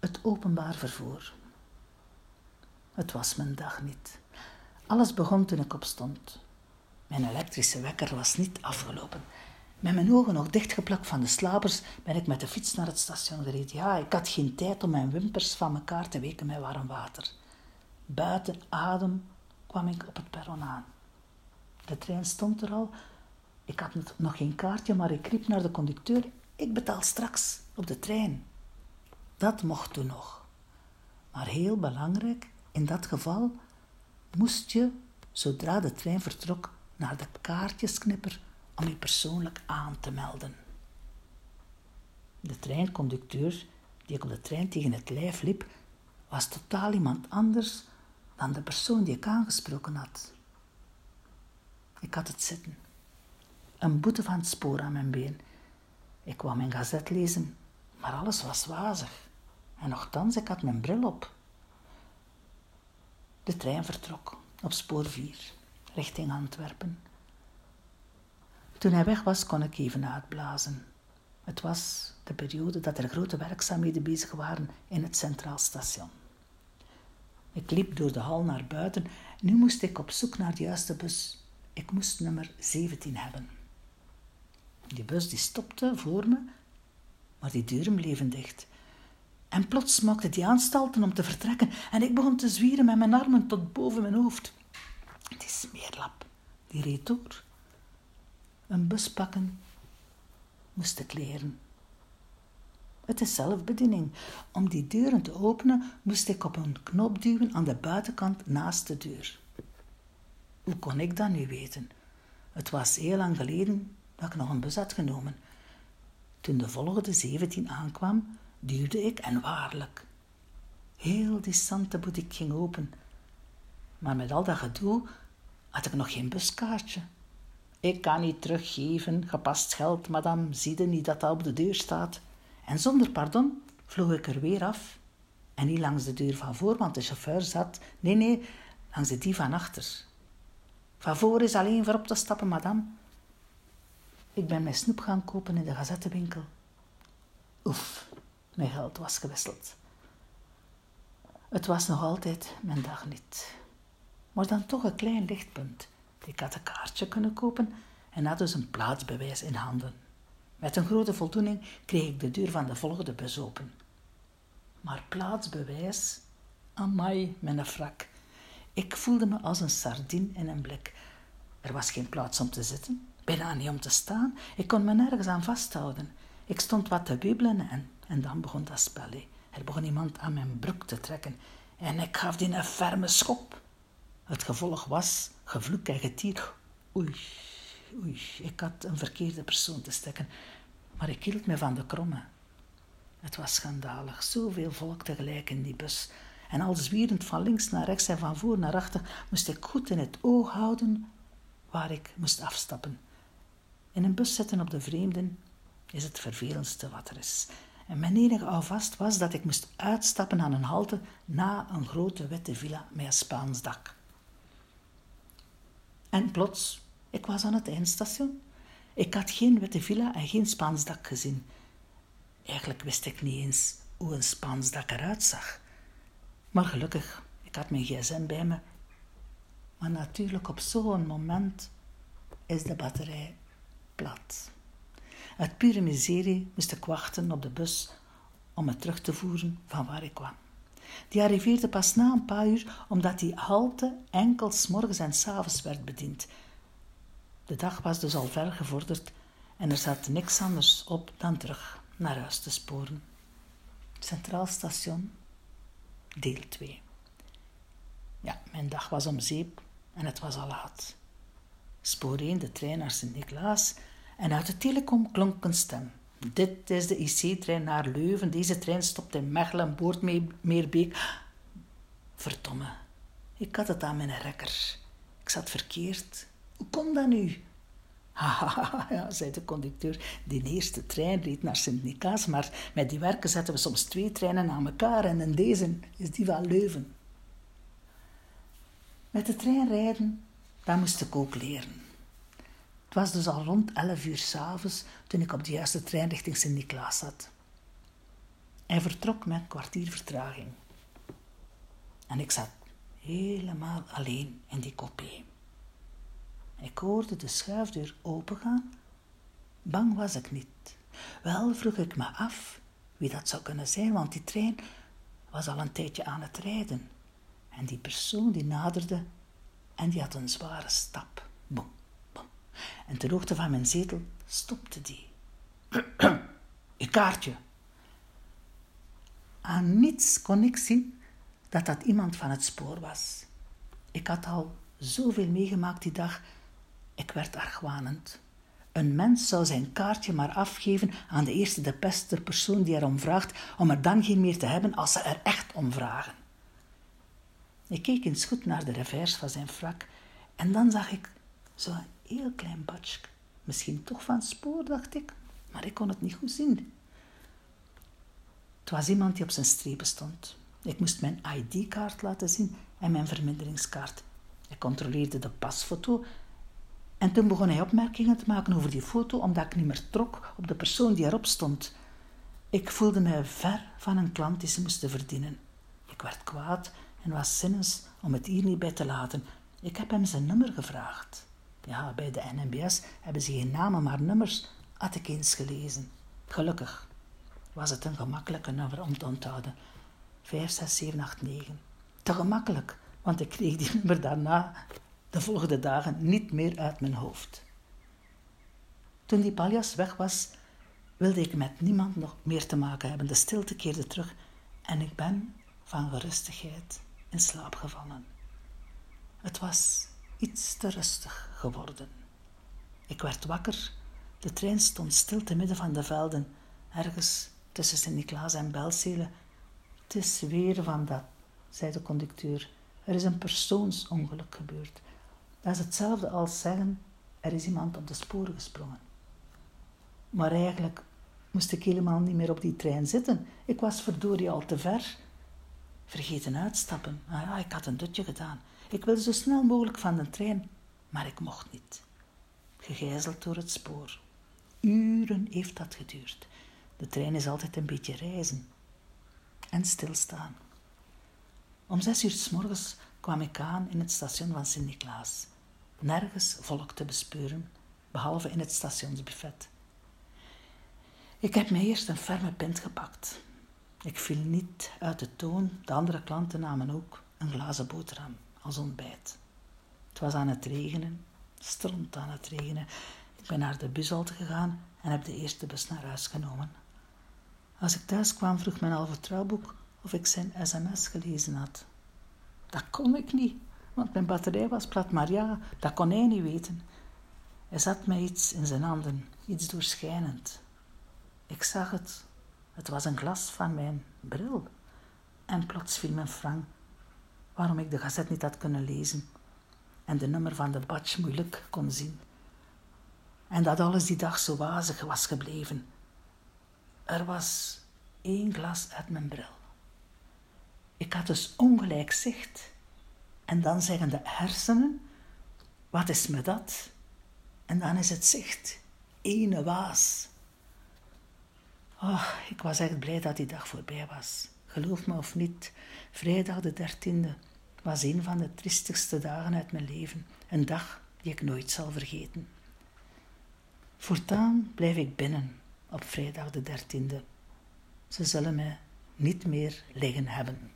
Het openbaar vervoer. Het was mijn dag niet. Alles begon toen ik opstond. Mijn elektrische wekker was niet afgelopen. Met mijn ogen nog dichtgeplakt van de slapers ben ik met de fiets naar het station gereden. Ja, ik had geen tijd om mijn wimpers van elkaar te weken met warm water. Buiten adem kwam ik op het perron aan. De trein stond er al. Ik had nog geen kaartje, maar ik riep naar de conducteur. Ik betaal straks op de trein. Dat mocht toen nog. Maar heel belangrijk, in dat geval moest je, zodra de trein vertrok, naar de kaartjesknipper om je persoonlijk aan te melden. De treinconducteur die ik op de trein tegen het lijf liep, was totaal iemand anders dan de persoon die ik aangesproken had. Ik had het zitten. Een boete van het spoor aan mijn been. Ik wou mijn gazet lezen, maar alles was wazig. En nochtans, ik had mijn bril op. De trein vertrok op spoor 4, richting Antwerpen. Toen hij weg was, kon ik even uitblazen. Het was de periode dat er grote werkzaamheden bezig waren in het Centraal Station. Ik liep door de hal naar buiten. Nu moest ik op zoek naar de juiste bus. Ik moest nummer 17 hebben. Die bus die stopte voor me, maar die deuren bleven dicht. En plots maakte die aanstalten om te vertrekken en ik begon te zwieren met mijn armen tot boven mijn hoofd. Die smeerlap, die reed door. Een bus pakken moest ik leren. Het is zelfbediening. Om die deuren te openen moest ik op een knop duwen aan de buitenkant naast de deur. Hoe kon ik dat nu weten? Het was heel lang geleden dat ik nog een bus had genomen. Toen de volgende 17 aankwam, duwde ik en waarlijk. Heel die Santeboutique ging open. Maar met al dat gedoe had ik nog geen buskaartje. Ik kan niet teruggeven, gepast geld, madame, zie je niet dat dat op de deur staat? En zonder pardon vloog ik er weer af. En niet langs de deur van voor, want de chauffeur zat... Nee, langs de die van achter. Van voor is alleen voor op te stappen, madame. Ik ben mijn snoep gaan kopen in de gazettenwinkel. Oef, mijn geld was gewisseld. Het was nog altijd mijn dag niet. Maar dan toch een klein lichtpunt. Ik had een kaartje kunnen kopen en had dus een plaatsbewijs in handen. Met een grote voldoening kreeg ik de deur van de volgende bus open. Maar plaatsbewijs? Amai, mijn frak. Ik voelde me als een sardin in een blik. Er was geen plaats om te zitten, bijna niet om te staan. Ik kon me nergens aan vasthouden. Ik stond wat te wiebelen en dan begon dat spel. Er begon iemand aan mijn broek te trekken en ik gaf die een ferme schop. Het gevolg was gevloek en getier. Oei, ik had een verkeerde persoon te stekken, maar ik hield me van de kromme. Het was schandalig, zoveel volk tegelijk in die bus. En al zwierend van links naar rechts en van voor naar achter moest ik goed in het oog houden waar ik moest afstappen. In een bus zitten op de vreemden is het vervelendste wat er is. En mijn enige houvast was dat ik moest uitstappen aan een halte na een grote witte villa met een Spaans dak. En plots, ik was aan het eindstation. Ik had geen witte villa en geen Spaans dak gezien. Eigenlijk wist ik niet eens hoe een Spaans dak eruit zag. Maar gelukkig, ik had mijn gsm bij me. Maar natuurlijk, op zo'n moment is de batterij plat. Uit pure miserie moest ik wachten op de bus om me terug te voeren van waar ik kwam. Die arriveerde pas na een paar uur, omdat die halte enkel 's morgens en 's avonds werd bediend. De dag was dus al ver gevorderd en er zat niks anders op dan terug naar huis te sporen. Centraal Station, deel 2. Ja, mijn dag was om zeep en het was al laat. Spoor 1, de trein naar Sint-Niklaas, en uit de telecom klonk een stem. Dit is de IC-trein naar Leuven. Deze trein stopt in Mechelen, Boordmeerbeek. Verdomme, ik had het aan mijn rekker. Ik zat verkeerd. Hoe kon dat nu? Haha, ja, zei de conducteur. Die eerste trein reed naar Sint-Niklaas, maar met die werken zetten we soms 2 treinen aan elkaar en in deze is die van Leuven. Met de trein rijden, dat moest ik ook leren. Het was dus al rond 11 uur 's avonds toen ik op de juiste trein richting Sint-Niklaas zat. Hij vertrok met een kwartier vertraging. En ik zat helemaal alleen in die coupé. Ik hoorde de schuifdeur opengaan. Bang was ik niet. Wel vroeg ik me af wie dat zou kunnen zijn, want die trein was al een tijdje aan het rijden. En die persoon die naderde en die had een zware stap. Boem, boem. En ter hoogte van mijn zetel stopte die. Je kaartje. Aan niets kon ik zien dat dat iemand van het spoor was. Ik had al zoveel meegemaakt die dag. Ik werd argwanend. Een mens zou zijn kaartje maar afgeven aan de eerste de beste persoon die erom vraagt, om er dan geen meer te hebben als ze er echt om vragen. Ik keek eens goed naar de revers van zijn frak en dan zag ik zo'n heel klein badje. Misschien toch van het spoor, dacht ik, maar ik kon het niet goed zien. Het was iemand die op zijn strepen stond. Ik moest mijn ID-kaart laten zien en mijn verminderingskaart. Ik controleerde de pasfoto en toen begon hij opmerkingen te maken over die foto, omdat ik niet meer trok op de persoon die erop stond. Ik voelde mij ver van een klant die ze moesten verdienen. Ik werd kwaad en was zinnens om het hier niet bij te laten. Ik heb hem zijn nummer gevraagd. Ja, bij de NMBS hebben ze geen namen, maar nummers, had ik eens gelezen. Gelukkig was het een gemakkelijke nummer om te onthouden. 5, 6, 7, 8, 9. Te gemakkelijk, want ik kreeg die nummer daarna de volgende dagen niet meer uit mijn hoofd. Toen die paljas weg was, wilde ik met niemand nog meer te maken hebben. De stilte keerde terug en ik ben van gerustigheid in slaap gevallen. Het was iets te rustig geworden. Ik werd wakker. De trein stond stil te midden van de velden, ergens tussen Sint-Niklaas en Belzele. Het is weer van dat, zei de conducteur. Er is een persoonsongeluk gebeurd. Dat is hetzelfde als zeggen, er is iemand op de sporen gesprongen. Maar eigenlijk moest ik helemaal niet meer op die trein zitten. Ik was verdorie al te ver. Vergeten uitstappen. Ah ja, ik had een dutje gedaan. Ik wilde zo snel mogelijk van de trein, maar ik mocht niet. Gegijzeld door het spoor. Uren heeft dat geduurd. De trein is altijd een beetje reizen. En stilstaan. Om 6 uur 's morgens kwam ik aan in het station van Sint-Niklaas. Nergens volk te bespeuren, behalve in het stationsbuffet. Ik heb mij eerst een ferme pint gepakt. Ik viel niet uit de toon, de andere klanten namen ook een glazen boterham als ontbijt. Het was aan het regenen, stront aan het regenen. Ik ben naar de bushalte gegaan en heb de eerste bus naar huis genomen. Als ik thuis kwam, vroeg mijn halve trouwboek of ik zijn sms gelezen had. Dat kon ik niet, want mijn batterij was plat, maar ja, dat kon hij niet weten. Hij zat met iets in zijn handen, iets doorschijnend. Ik zag het. Het was een glas van mijn bril. En plots viel mijn frank waarom ik de gazet niet had kunnen lezen en de nummer van de badge moeilijk kon zien. En dat alles die dag zo wazig was gebleven. Er was 1 glas uit mijn bril. Ik had dus ongelijk zicht. En dan zeggen de hersenen, wat is me dat? En dan is het zicht, ene waas. Oh, ik was echt blij dat die dag voorbij was. Geloof me of niet, vrijdag de 13e was een van de triestigste dagen uit mijn leven. Een dag die ik nooit zal vergeten. Voortaan blijf ik binnen op vrijdag de 13e. Ze zullen mij niet meer liggen hebben.